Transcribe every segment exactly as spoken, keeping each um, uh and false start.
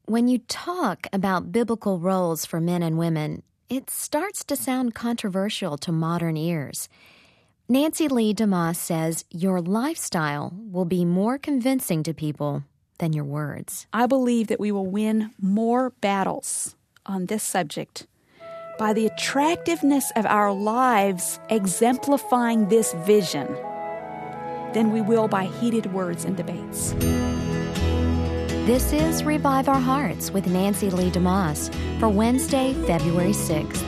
When you talk about biblical roles for men and women, it starts to sound controversial to modern ears. Nancy Lee DeMoss says your lifestyle will be more convincing to people than your words. I believe that we will win more battles on this subject by the attractiveness of our lives exemplifying this vision than we will by heated words and debates. This is Revive Our Hearts with Nancy Lee DeMoss for Wednesday, February sixth.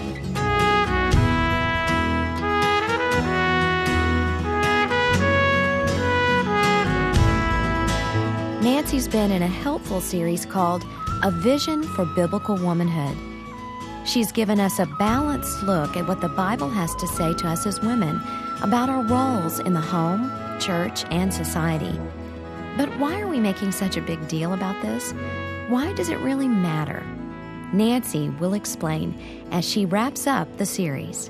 Nancy's been in a helpful series called A Vision for Biblical Womanhood. She's given us a balanced look at what the Bible has to say to us as women about our roles in the home, church, and society. But why are we making such a big deal about this? Why does it really matter? Nancy will explain as she wraps up the series.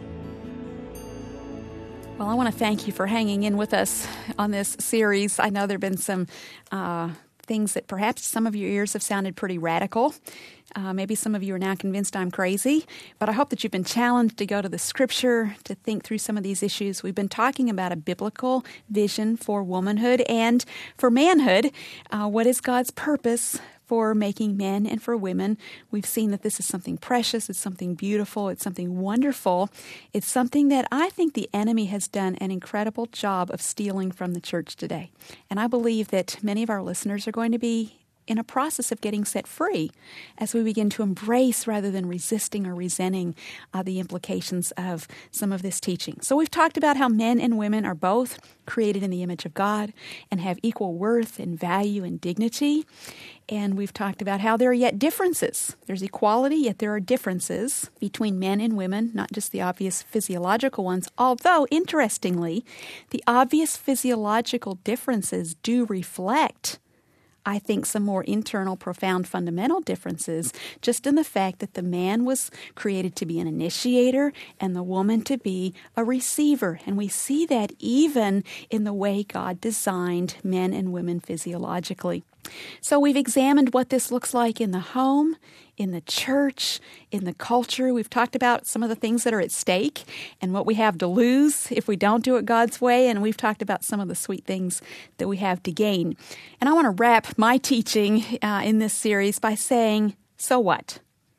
Well, I want to thank you for hanging in with us on this series. I know there have been some uh, things that perhaps some of your ears have sounded pretty radical. Uh, maybe some of you are now convinced I'm crazy, but I hope that you've been challenged to go to the Scripture to think through some of these issues. We've been talking about a biblical vision for womanhood and for manhood. Uh, what is God's purpose for making men and for women? We've seen that this is something precious, it's something beautiful, it's something wonderful. It's something that I think the enemy has done an incredible job of stealing from the church today. And I believe that many of our listeners are going to be in a process of getting set free as we begin to embrace rather than resisting or resenting uh, the implications of some of this teaching. So we've talked about how men and women are both created in the image of God and have equal worth and value and dignity. And we've talked about how there are yet differences. There's equality, yet there are differences between men and women, not just the obvious physiological ones. Although, interestingly, the obvious physiological differences do reflect, I think, some more internal, profound, fundamental differences just in the fact that the man was created to be an initiator and the woman to be a receiver. And we see that even in the way God designed men and women physiologically. So we've examined what this looks like in the home, in the church, in the culture. We've talked about some of the things that are at stake and what we have to lose if we don't do it God's way. And we've talked about some of the sweet things that we have to gain. And I want to wrap my teaching uh, in this series by saying, so what?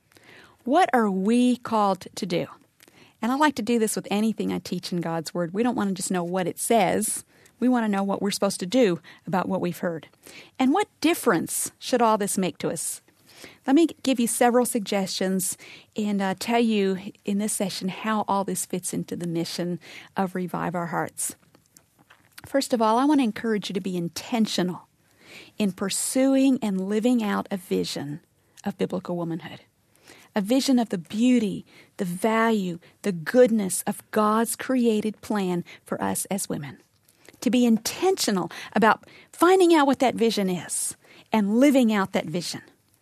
What are we called to do? And I like to do this with anything I teach in God's Word. We don't want to just know what it says. We want to know what we're supposed to do about what we've heard. And what difference should all this make to us? Let me give you several suggestions and uh, tell you in this session how all this fits into the mission of Revive Our Hearts. First of all, I want to encourage you to be intentional in pursuing and living out a vision of biblical womanhood. A vision of the beauty, the value, the goodness of God's created plan for us as women. To be intentional about finding out what that vision is and living out that vision.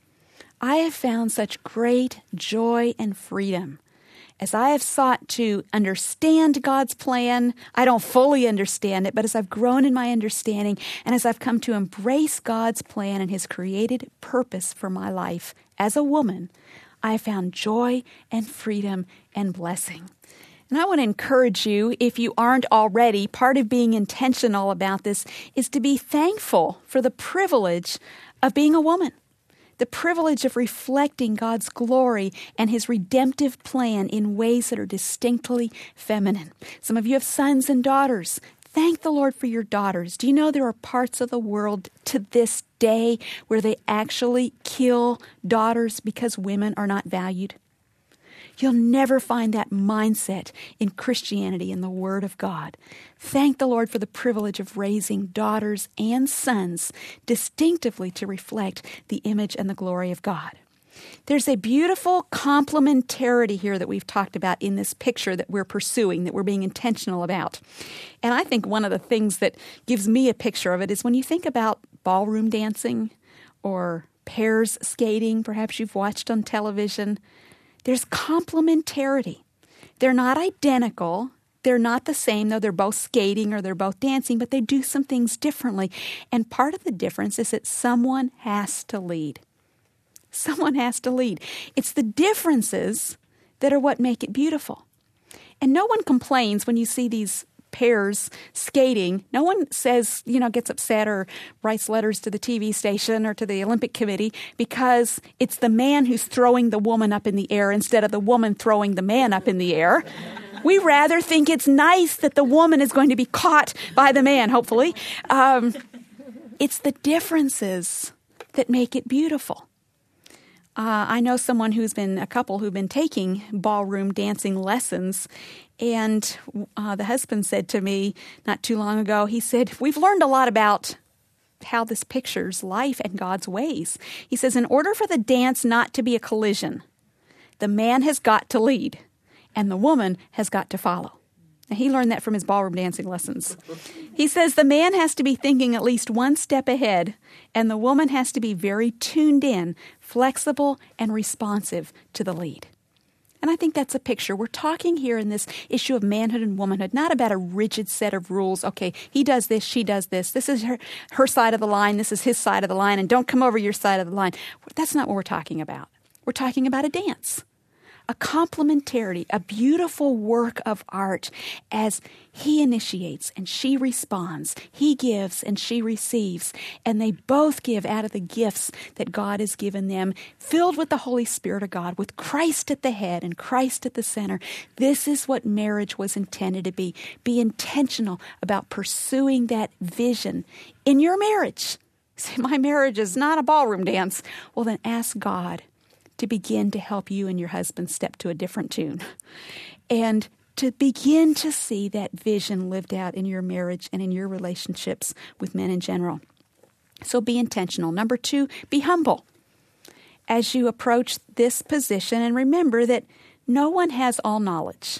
I have found such great joy and freedom as I have sought to understand God's plan. I don't fully understand it, but as I've grown in my understanding and as I've come to embrace God's plan and His created purpose for my life as a woman, I have found joy and freedom and blessing. And I want to encourage you, if you aren't already, part of being intentional about this is to be thankful for the privilege of being a woman, the privilege of reflecting God's glory and His redemptive plan in ways that are distinctly feminine. Some of you have sons and daughters. Thank the Lord for your daughters. Do you know there are parts of the world to this day where they actually kill daughters because women are not valued? You'll never find that mindset in Christianity in the Word of God. Thank the Lord for the privilege of raising daughters and sons distinctively to reflect the image and the glory of God. There's a beautiful complementarity here that we've talked about in this picture that we're pursuing, that we're being intentional about. And I think one of the things that gives me a picture of it is when you think about ballroom dancing or pairs skating, perhaps you've watched on television. There's complementarity. They're not identical. They're not the same, though they're both skating or they're both dancing, but they do some things differently. And part of the difference is that someone has to lead. Someone has to lead. It's the differences that are what make it beautiful. And no one complains when you see these pairs skating. No one says, you know, gets upset or writes letters to the T V station or to the Olympic Committee because it's the man who's throwing the woman up in the air instead of the woman throwing the man up in the air. We rather think it's nice that the woman is going to be caught by the man, hopefully. Um, it's the differences that make it beautiful. Uh, I know someone who's been, a couple who've been taking ballroom dancing lessons, and uh, the husband said to me not too long ago, he said, we've learned a lot about how this pictures life and God's ways. He says, in order for the dance not to be a collision, the man has got to lead, and the woman has got to follow. And he learned that from his ballroom dancing lessons. He says the man has to be thinking at least one step ahead, and the woman has to be very tuned in, flexible, and responsive to the lead. And I think that's a picture. We're talking here in this issue of manhood and womanhood, not about a rigid set of rules. Okay, he does this, she does this. This is her, her side of the line, this is his side of the line, and don't come over your side of the line. That's not what we're talking about. We're talking about a dance. A complementarity, a beautiful work of art as he initiates and she responds. He gives and she receives. And they both give out of the gifts that God has given them, filled with the Holy Spirit of God, with Christ at the head and Christ at the center. This is what marriage was intended to be. Be intentional about pursuing that vision in your marriage. Say, my marriage is not a ballroom dance. Well, then ask God to begin to help you and your husband step to a different tune, and to begin to see that vision lived out in your marriage and in your relationships with men in general. So be intentional. Number two, be humble as you approach this position, and remember that no one has all knowledge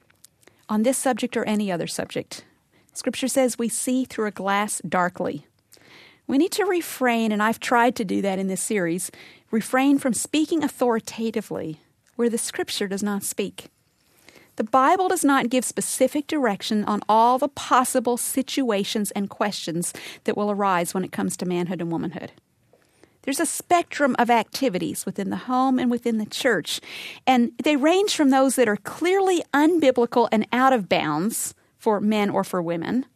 on this subject or any other subject. Scripture says we see through a glass darkly. We need to refrain, and I've tried to do that in this series, refrain from speaking authoritatively where the Scripture does not speak. The Bible does not give specific direction on all the possible situations and questions that will arise when it comes to manhood and womanhood. There's a spectrum of activities within the home and within the church, and they range from those that are clearly unbiblical and out of bounds for men or for women,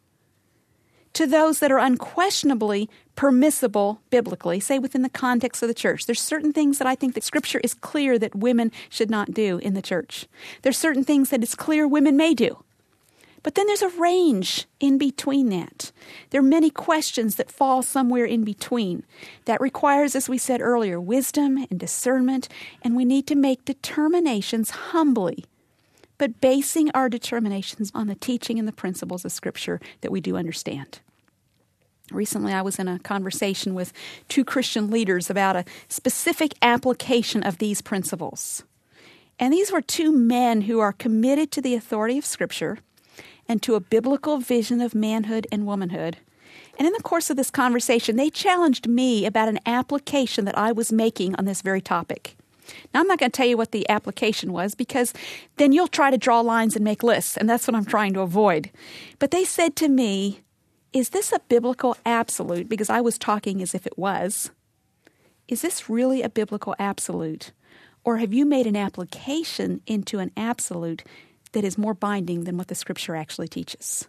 to those that are unquestionably permissible biblically, say within the context of the church. There's certain things that I think that Scripture is clear that women should not do in the church. There's certain things that it's clear women may do. But then there's a range in between that. There are many questions that fall somewhere in between. That requires, as we said earlier, wisdom and discernment, and we need to make determinations humbly, but basing our determinations on the teaching and the principles of Scripture that we do understand. Recently, I was in a conversation with two Christian leaders about a specific application of these principles. And these were two men who are committed to the authority of Scripture and to a biblical vision of manhood and womanhood. And in the course of this conversation, they challenged me about an application that I was making on this very topic. Now, I'm not going to tell you what the application was, because then you'll try to draw lines and make lists, and that's what I'm trying to avoid. But they said to me, is this a biblical absolute? Because I was talking as if it was. Is this really a biblical absolute? Or have you made an application into an absolute that is more binding than what the Scripture actually teaches?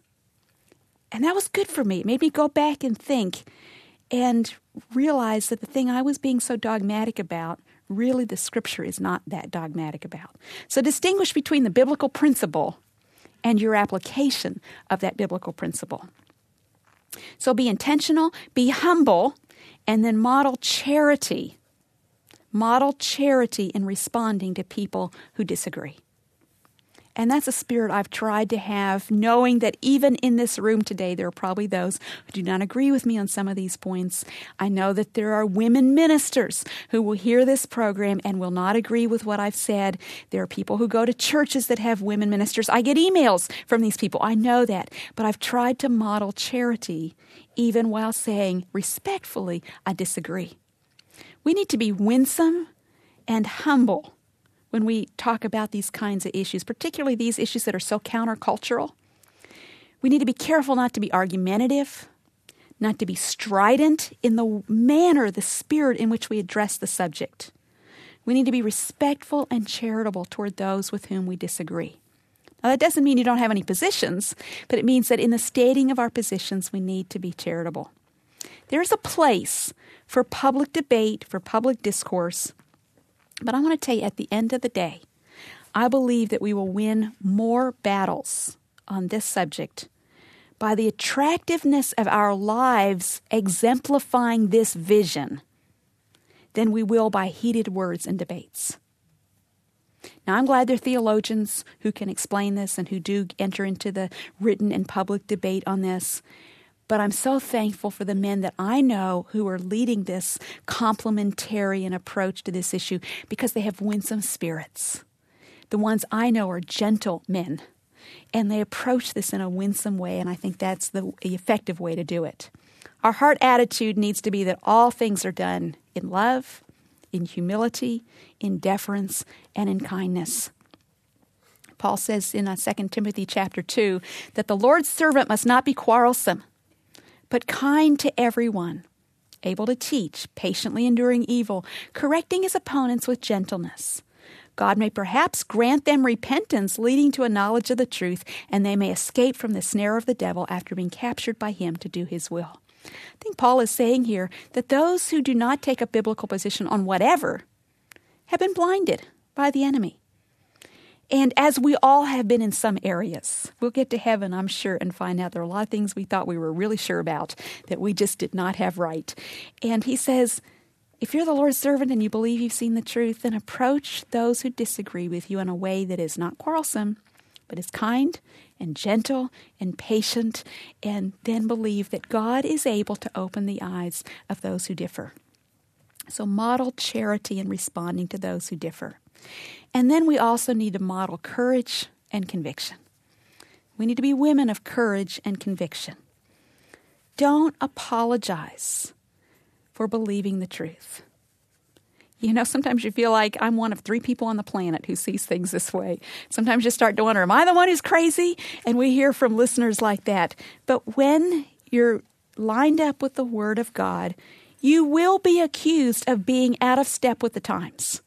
And that was good for me. It made me go back and think and realize that the thing I was being so dogmatic about, really the Scripture is not that dogmatic about. So distinguish between the biblical principle and your application of that biblical principle. So be intentional, be humble, and then model charity. Model charity in responding to people who disagree. And that's a spirit I've tried to have, knowing that even in this room today, there are probably those who do not agree with me on some of these points. I know that there are women ministers who will hear this program and will not agree with what I've said. There are people who go to churches that have women ministers. I get emails from these people. I know that. But I've tried to model charity, even while saying respectfully, I disagree. We need to be winsome and humble when we talk about these kinds of issues, particularly these issues that are so countercultural. We need to be careful not to be argumentative, not to be strident in the manner, the spirit in which we address the subject. We need to be respectful and charitable toward those with whom we disagree. Now, that doesn't mean you don't have any positions, but it means that in the stating of our positions, we need to be charitable. There's a place for public debate, for public discourse, but I want to tell you, at the end of the day, I believe that we will win more battles on this subject by the attractiveness of our lives exemplifying this vision than we will by heated words and debates. Now, I'm glad there are theologians who can explain this and who do enter into the written and public debate on this. But I'm so thankful for the men that I know who are leading this complementarian approach to this issue because they have winsome spirits. The ones I know are gentle men, and they approach this in a winsome way, and I think that's the effective way to do it. Our heart attitude needs to be that all things are done in love, in humility, in deference, and in kindness. Paul says in Second Timothy chapter two that the Lord's servant must not be quarrelsome, but kind to everyone, able to teach, patiently enduring evil, correcting his opponents with gentleness. God may perhaps grant them repentance leading to a knowledge of the truth, and they may escape from the snare of the devil after being captured by him to do his will. I think Paul is saying here that those who do not take a biblical position on whatever have been blinded by the enemy. And as we all have been in some areas, we'll get to heaven, I'm sure, and find out there are a lot of things we thought we were really sure about that we just did not have right. And he says, if you're the Lord's servant and you believe you've seen the truth, then approach those who disagree with you in a way that is not quarrelsome, but is kind and gentle and patient, and then believe that God is able to open the eyes of those who differ. So model charity in responding to those who differ. And then we also need to model courage and conviction. We need to be women of courage and conviction. Don't apologize for believing the truth. You know, sometimes you feel like I'm one of three people on the planet who sees things this way. Sometimes you start to wonder, am I the one who's crazy? And we hear from listeners like that. But when you're lined up with the Word of God, you will be accused of being out of step with the times.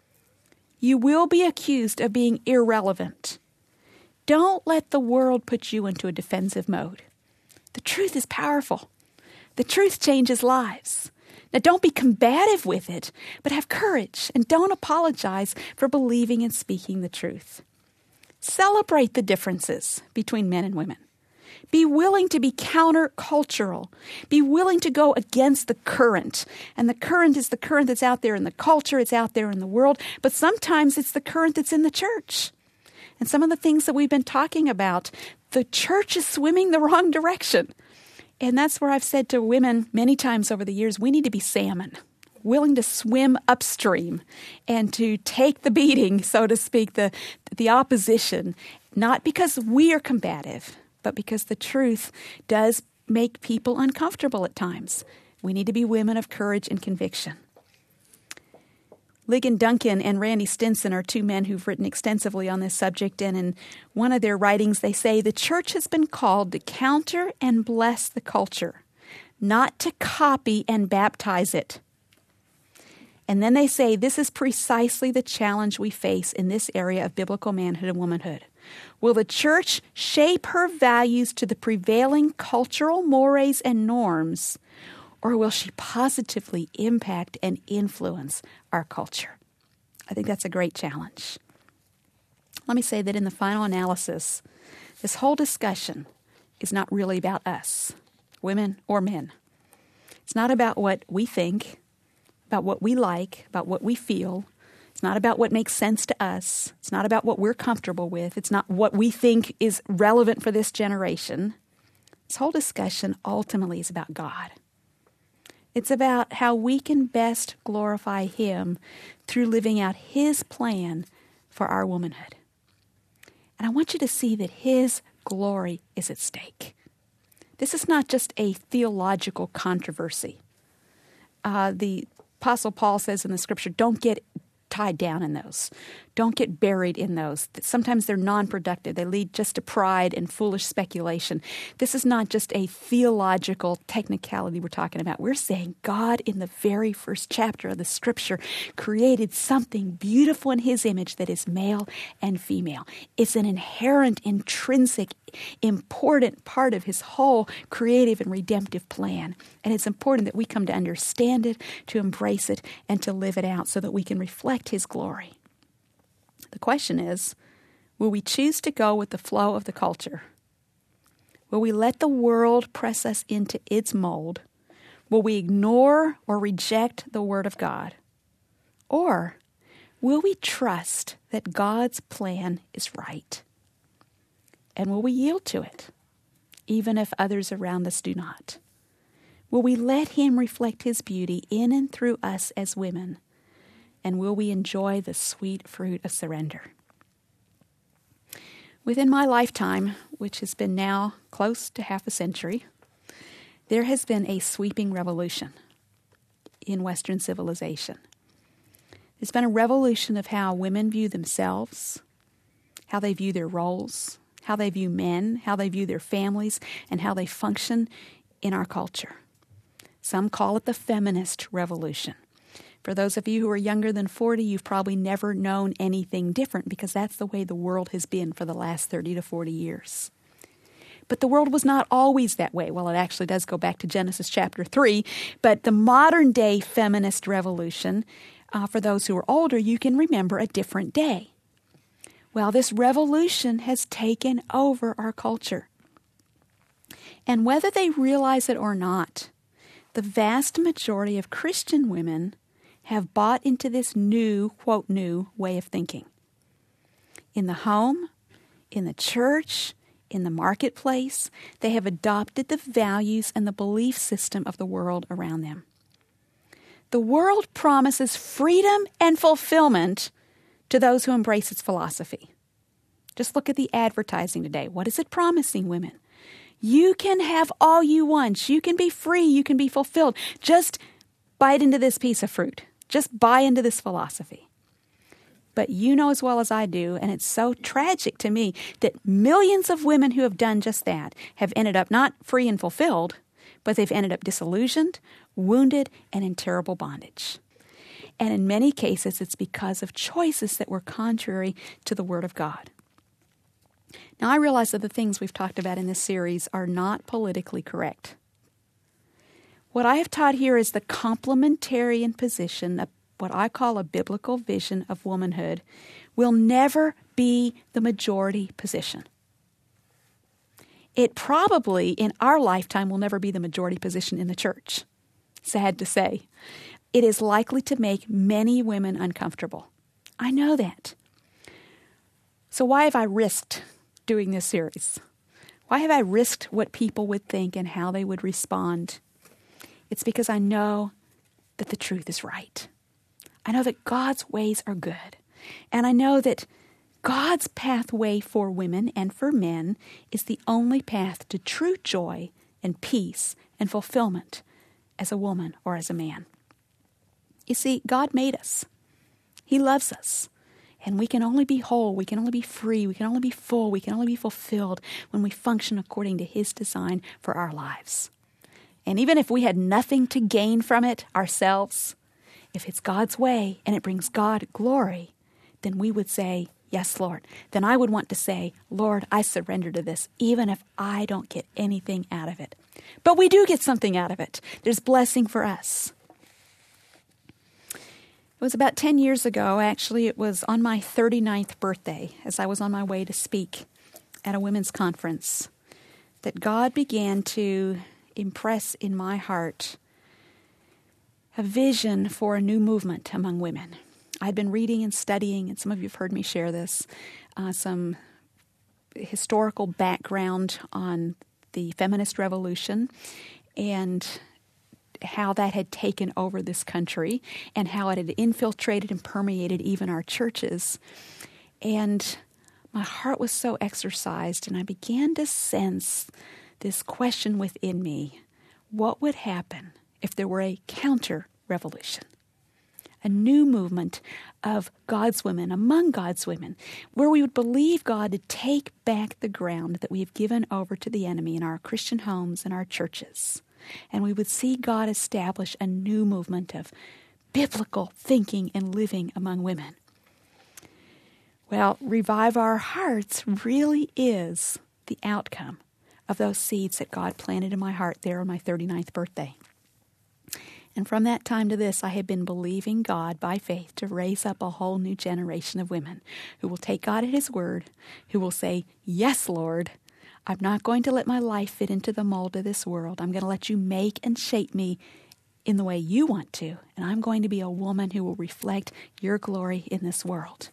You will be accused of being irrelevant. Don't let the world put you into a defensive mode. The truth is powerful. The truth changes lives. Now, don't be combative with it, but have courage and don't apologize for believing and speaking the truth. Celebrate the differences between men and women. Be willing to be countercultural. Be willing to go against the current. And the current is the current that's out there in the culture, it's out there in the world, but sometimes it's the current that's in the church. And some of the things that we've been talking about, the church is swimming the wrong direction. And that's where I've said to women many times over the years, we need to be salmon, willing to swim upstream and to take the beating, so to speak, the, the opposition, not because we are combative, but because the truth does make people uncomfortable at times. We need to be women of courage and conviction. Ligon Duncan and Randy Stinson are two men who've written extensively on this subject, and in one of their writings they say, the church has been called to counter and bless the culture, not to copy and baptize it. And then they say, this is precisely the challenge we face in this area of biblical manhood and womanhood. Will the church shape her values to the prevailing cultural mores and norms, or will she positively impact and influence our culture? I think that's a great challenge. Let me say that in the final analysis, this whole discussion is not really about us, women or men. It's not about what we think, about what we like, about what we feel. It's not about what makes sense to us. It's not about what we're comfortable with. It's not what we think is relevant for this generation. This whole discussion ultimately is about God. It's about how we can best glorify Him through living out His plan for our womanhood. And I want you to see that His glory is at stake. This is not just a theological controversy. Uh, the Apostle Paul says in the Scripture, don't get tied down in those. Don't get buried in those. Sometimes they're non-productive. They lead just to pride and foolish speculation. This is not just a theological technicality we're talking about. We're saying God, in the very first chapter of the Scripture, created something beautiful in His image that is male and female. It's an inherent, intrinsic, important part of His whole creative and redemptive plan. And it's important that we come to understand it, to embrace it, and to live it out so that we can reflect His glory. The question is, will we choose to go with the flow of the culture? Will we let the world press us into its mold? Will we ignore or reject the Word of God? Or will we trust that God's plan is right? And will we yield to it, even if others around us do not? Will we let Him reflect His beauty in and through us as women? And will we enjoy the sweet fruit of surrender? Within my lifetime, which has been now close to half a century, there has been a sweeping revolution in Western civilization. There's been a revolution of how women view themselves, how they view their roles, how they view men, how they view their families, and how they function in our culture. Some call it the feminist revolution. For those of you who are younger than forty, you've probably never known anything different because that's the way the world has been for the last thirty to forty years. But the world was not always that way. Well, it actually does go back to Genesis chapter three. But the modern day feminist revolution, uh, for those who are older, you can remember a different day. Well, this revolution has taken over our culture. And whether they realize it or not, the vast majority of Christian women have bought into this new, quote, new way of thinking. In the home, in the church, in the marketplace, they have adopted the values and the belief system of the world around them. The world promises freedom and fulfillment to those who embrace its philosophy. Just look at the advertising today. What is it promising women? You can have all you want. You can be free. You can be fulfilled. Just bite into this piece of fruit. Just buy into this philosophy. But you know as well as I do, and it's so tragic to me, that millions of women who have done just that have ended up not free and fulfilled, but they've ended up disillusioned, wounded, and in terrible bondage. And in many cases, it's because of choices that were contrary to the Word of God. Now, I realize that the things we've talked about in this series are not politically correct. What I have taught here is the complementarian position, of what I call a biblical vision of womanhood, will never be the majority position. It probably, in our lifetime, will never be the majority position in the church. Sad to say. It is likely to make many women uncomfortable. I know that. So why have I risked doing this series? Why have I risked what people would think and how they would respond? It's because I know that the truth is right. I know that God's ways are good. And I know that God's pathway for women and for men is the only path to true joy and peace and fulfillment as a woman or as a man. You see, God made us. He loves us. And we can only be whole, we can only be free, we can only be full, we can only be fulfilled when we function according to His design for our lives. And even if we had nothing to gain from it ourselves, if it's God's way and it brings God glory, then we would say, yes, Lord. Then I would want to say, Lord, I surrender to this, even if I don't get anything out of it. But we do get something out of it. There's blessing for us. It was about ten years ago, actually. It was on my thirty-ninth birthday, as I was on my way to speak at a women's conference, that God began to impress in my heart a vision for a new movement among women. I'd been reading and studying, and some of you have heard me share this, uh, some historical background on the feminist revolution and how that had taken over this country and how it had infiltrated and permeated even our churches. And my heart was so exercised, and I began to sense this question within me: what would happen if there were a counter-revolution? A a new movement of God's women, among God's women, where we would believe God to take back the ground that we have given over to the enemy in our Christian homes and our churches. And we would see God establish a new movement of biblical thinking and living among women. Well, Revive Our Hearts really is the outcome of those seeds that God planted in my heart there on my thirty-ninth birthday. And from that time to this, I have been believing God by faith to raise up a whole new generation of women who will take God at His word, who will say, "Yes, Lord, I'm not going to let my life fit into the mold of this world. I'm going to let you make and shape me in the way you want to, and I'm going to be a woman who will reflect your glory in this world."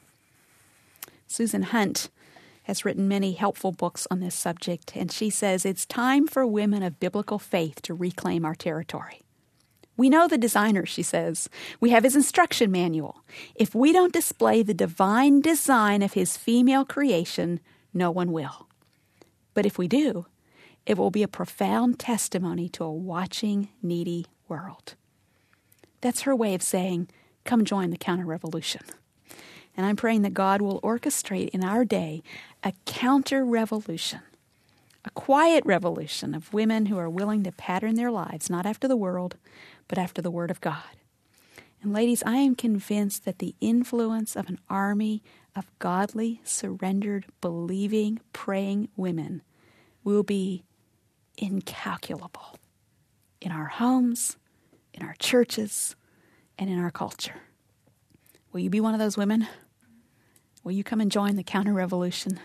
Susan Hunt has written many helpful books on this subject, and she says it's time for women of biblical faith to reclaim our territory. We know the designer, she says. We have his instruction manual. If we don't display the divine design of his female creation, no one will. But if we do, it will be a profound testimony to a watching, needy world. That's her way of saying, come join the counter-revolution. And I'm praying that God will orchestrate in our day a counter-revolution, a quiet revolution of women who are willing to pattern their lives, not after the world, but after the Word of God. And ladies, I am convinced that the influence of an army of godly, surrendered, believing, praying women will be incalculable in our homes, in our churches, and in our culture. Will you be one of those women? Will you come and join the counter-revolution?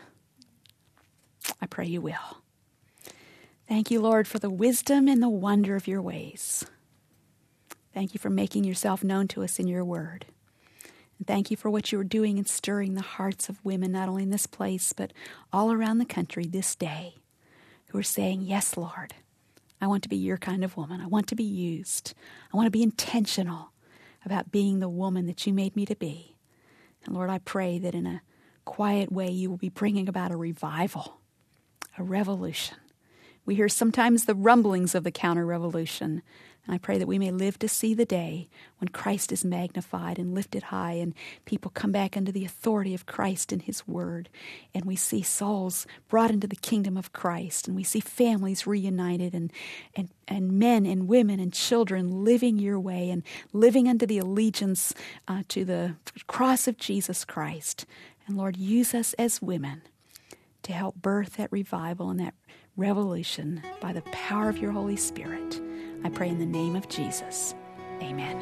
I pray you will. Thank you, Lord, for the wisdom and the wonder of your ways. Thank you for making yourself known to us in your word. And thank you for what you are doing and stirring the hearts of women, not only in this place, but all around the country this day, who are saying, yes, Lord, I want to be your kind of woman. I want to be used. I want to be intentional about being the woman that you made me to be. And Lord, I pray that in a quiet way you will be bringing about a revival, a revolution. We hear sometimes the rumblings of the counter-revolution, and I pray that we may live to see the day when Christ is magnified and lifted high and people come back under the authority of Christ and His Word, and we see souls brought into the kingdom of Christ, and we see families reunited and, and, and men and women and children living your way and living under the allegiance uh, to the cross of Jesus Christ. And Lord, use us as women to help birth that revival and that revolution by the power of your Holy Spirit. I pray in the name of Jesus. Amen.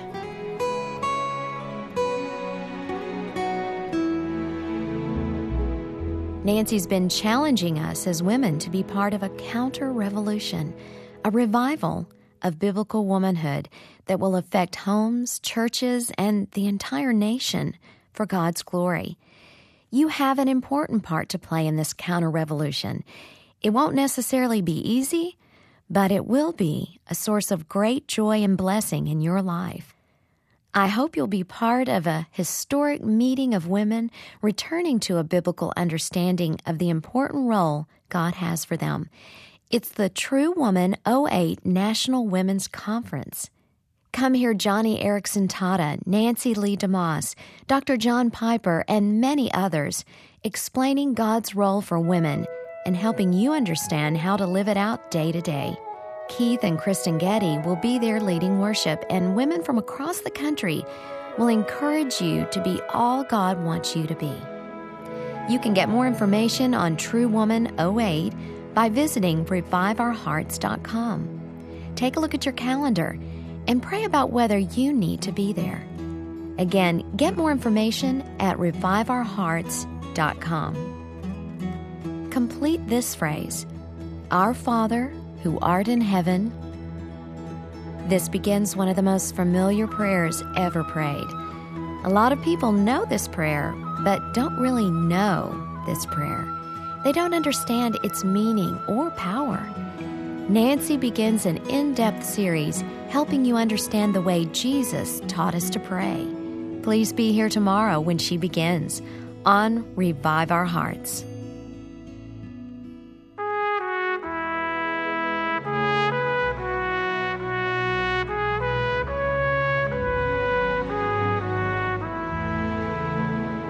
Nancy's been challenging us as women to be part of a counter-revolution, a revival of biblical womanhood that will affect homes, churches, and the entire nation for God's glory. You have an important part to play in this counter-revolution. It won't necessarily be easy, but it will be a source of great joy and blessing in your life. I hope you'll be part of a historic meeting of women returning to a biblical understanding of the important role God has for them. It's the True Woman oh eight National Women's Conference. Come hear Johnny Erickson Tata, Nancy Lee DeMoss, Doctor John Piper, and many others explaining God's role for women and helping you understand how to live it out day to day. Keith and Kristen Getty will be there leading worship, and women from across the country will encourage you to be all God wants you to be. You can get more information on True Woman oh eight by visiting revive our hearts dot com. Take a look at your calendar and pray about whether you need to be there. Again, get more information at revive our hearts dot com. Complete this phrase, Our Father, who art in heaven. This begins one of the most familiar prayers ever prayed. A lot of people know this prayer, but don't really know this prayer. They don't understand its meaning or power. Nancy begins an in-depth series helping you understand the way Jesus taught us to pray. Please be here tomorrow when she begins on Revive Our Hearts.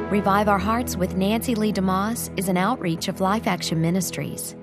Revive Our Hearts with Nancy Lee DeMoss is an outreach of Life Action Ministries.